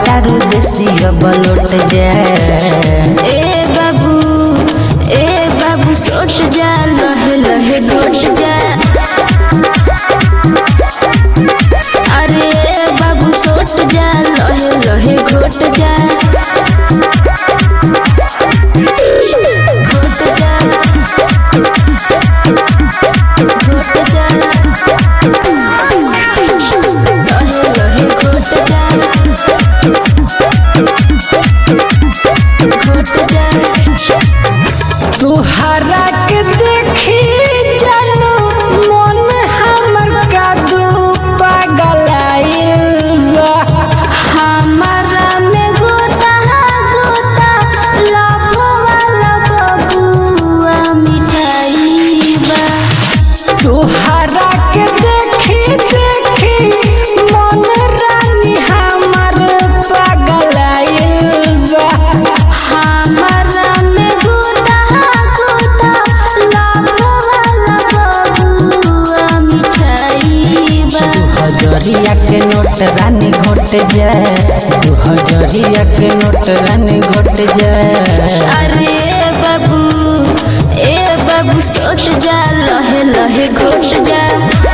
तारू देसी बलोट जाए। ए बाबू सोट जा लहे लहे घोट जा। अरे बाबू सोट जा लहे लहे घोट जा। घोट जा घोट जा लहे लहे घोट जा घोट जा। तुहरा के देखी जानू मन हमर कादू पगलाइल बा। हमारा में गोता गोता लभवा बबुआ मिठाई बा। तुहरा के देखी मन रानी हमर पगलाइल बा। हमारा में गोता गोता लभवा बबुआ मिठाई बा। 2000 के नोट रानी घोट जाए। 2000 के नोट रानी घोट जाए। अरे बाबू सोट जा लहे लहे घोट जा।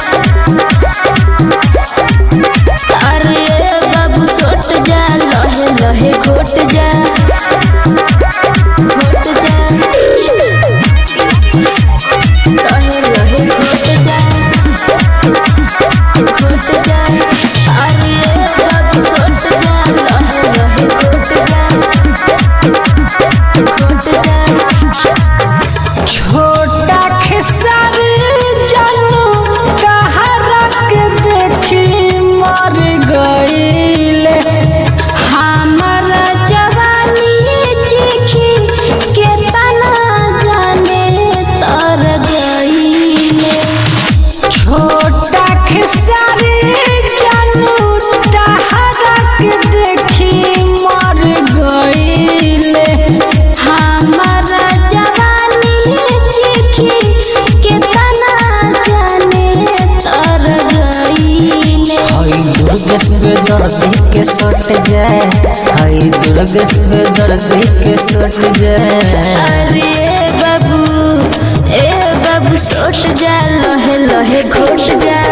अरे बाबू सोट जा लहे लहे घोट जा घोट जा लहे लहे घोट जा घोट जा। अरे बाबू सोट जा लहे लहे घोट जा घोट जा। छोटा खेसारी जानू कहारा के देखी मर गईले। हमारा जवानी चिखी के तना जाने तर गईले। छोटा खेसारी जानू कहारा के देखी मर गईले। हमारा जवानी चिखी के तना जाने तर गईले। हई दुर्गेश बेदर्दी के सट जाए। हई दुर्गेश बेदर्दी के सट जाए। अरे बाबू सोट जा लहे लहे घोट जा।